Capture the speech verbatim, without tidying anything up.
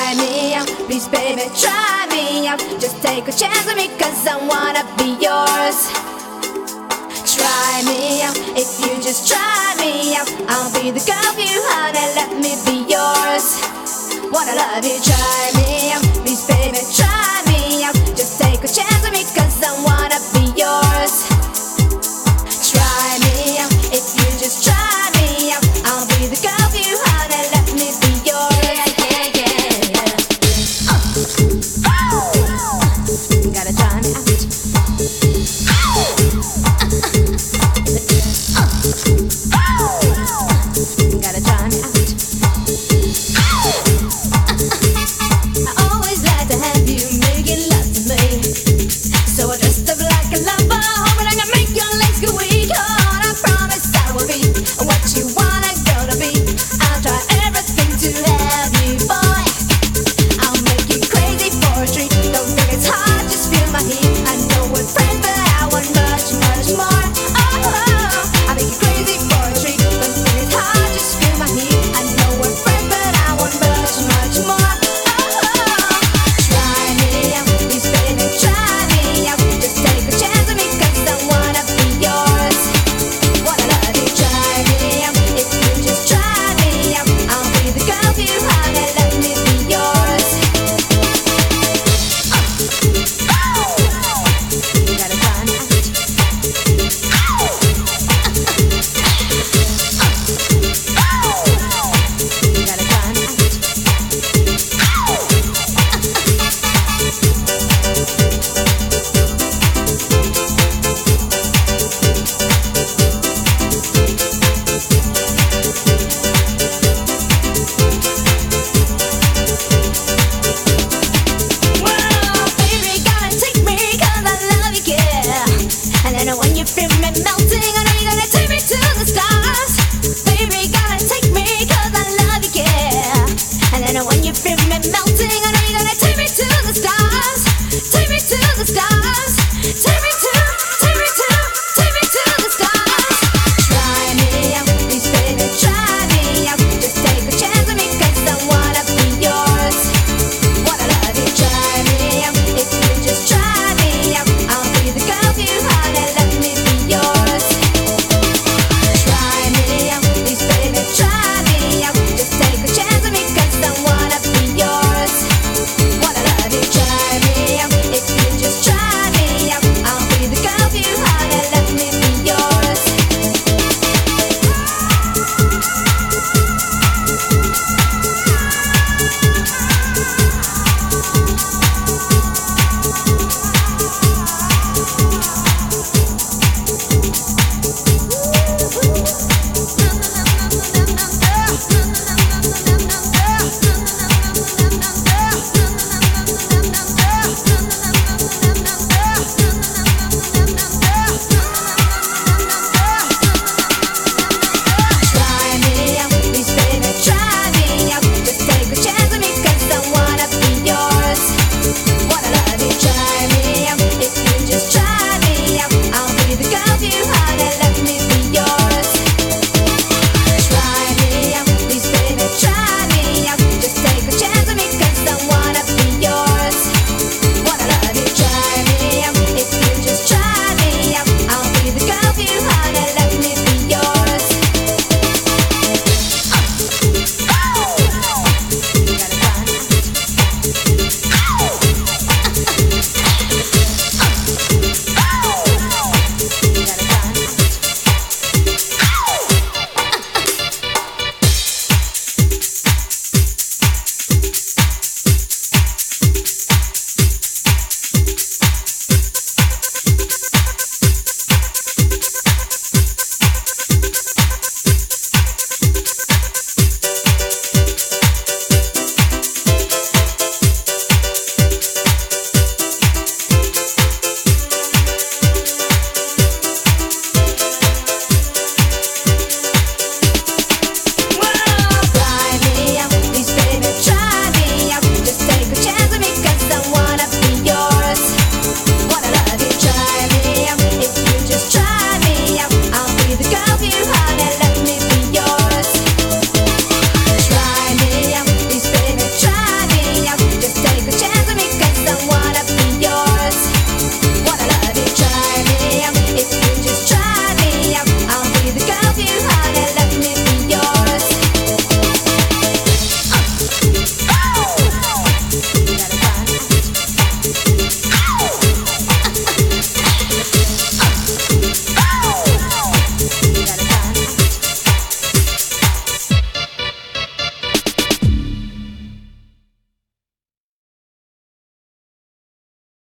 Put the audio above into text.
Try me out, please baby, try me out. Just take a chance on me, cause I wanna be yours. Try me out, if you just try me out, I'll be the girl for you, honey, let me be yours. Wanna love you, try me out, please baby, try me out. Just take a chance on me, cause I wanna be yours. Try me out, if you just try me out, I'll be the girl for you, honey, let me be yours. Yeah, yeah, yeah. Uh. Oh. You gotta try me out. You gotta try me out. I always like to have you making love to me, so I dressed up like a lover, hoping I can make your legs go weak. Oh, I promise I will be what you wanna go to be. I'll try everything to have you, boy. I'll make you crazy for a treat. Don't think it's hard, just feel my heat. I know we're friends, but I want much, much more. Oh, I'll make you crazy for a treat. Don't think it's hard, just feel my heat. I know we're friends, but I want much, much more. When you feel me melting, I know